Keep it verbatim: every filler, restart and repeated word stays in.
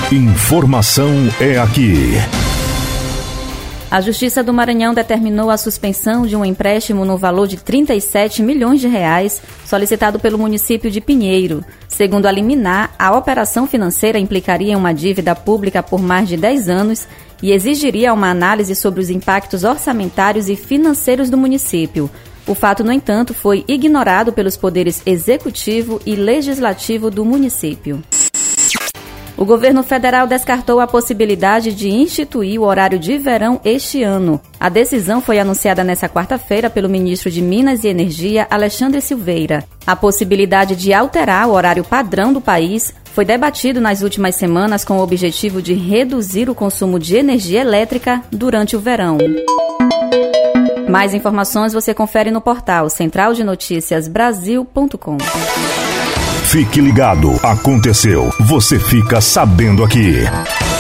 Informação é aqui. A Justiça do Maranhão determinou a suspensão de um empréstimo no valor de trinta e sete milhões de reais solicitado pelo município de Pinheiro. Segundo a liminar, a operação financeira implicaria em uma dívida pública por mais de dez anos e exigiria uma análise sobre os impactos orçamentários e financeiros do município. O fato, no entanto, foi ignorado pelos poderes executivo e legislativo do município. O governo federal descartou a possibilidade de instituir o horário de verão este ano. A decisão foi anunciada nesta quarta-feira pelo ministro de Minas e Energia, Alexandre Silveira. A possibilidade de alterar o horário padrão do país foi debatido nas últimas semanas com o objetivo de reduzir o consumo de energia elétrica durante o verão. Mais informações você confere no portal central de notícias brasil ponto com. Fique ligado, aconteceu, você fica sabendo aqui.